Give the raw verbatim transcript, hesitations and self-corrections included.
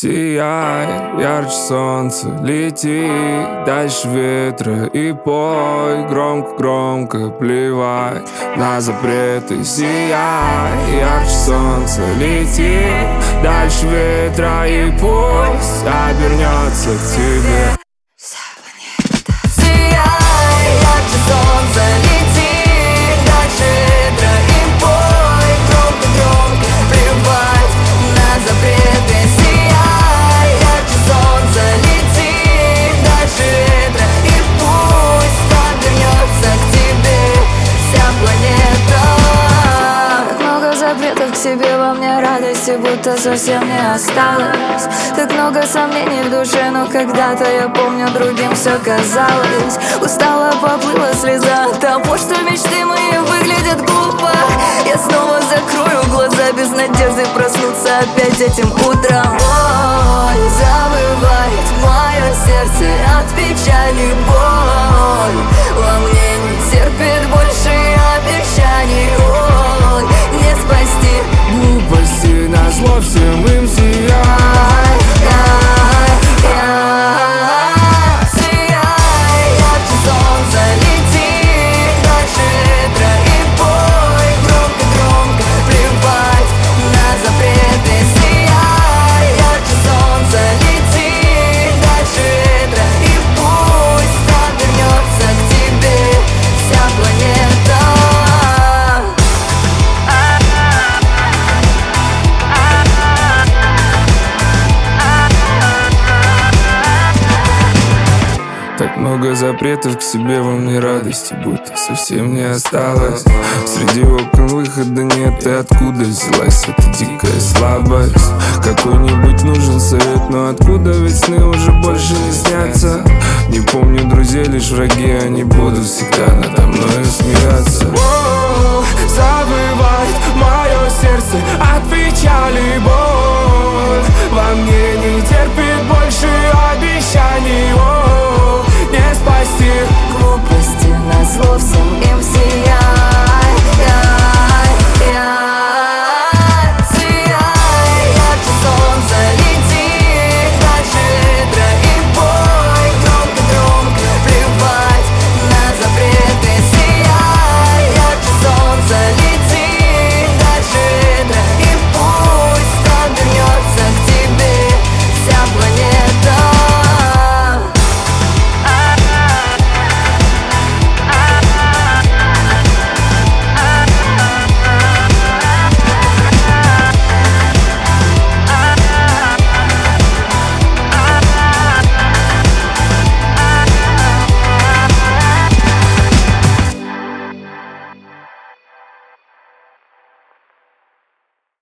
Сияй, ярче солнца, лети дальше ветра и пой громко-громко, плевать на запреты. Сияй, ярче солнца, лети дальше ветра и пусть обернется к тебе. Сияй, ярче солнца, лети дальше ветра и пой громко-громко, плевать на запреты. Сияй, ярче солнца, лети дальше ветра и пусть обернется к тебе вся планета. Так много запретов к себе, во мне радости будто совсем не осталось. Так много сомнений в душе, но когда-то я помню, другим все казалось. Устала, поплыла слеза от того, что мечты мои выглядят глупо. Я снова закрою глаза без надежды проснуться опять этим утром. Ой, забывает мое сердце от печали боль. Во мне не терпит больше обещаний. Ой, не спасти глупости, назло всем им сияй. Так много запретов к себе, во мне радости будто совсем не осталось. Среди окон выхода нет, и откуда взялась эта дикая слабость? Какой-нибудь нужен совет, но откуда, ведь сны уже больше не снятся. Не помню друзей, лишь враги, они будут всегда надо мной смеяться. О, забывает мое сердце от печали боль.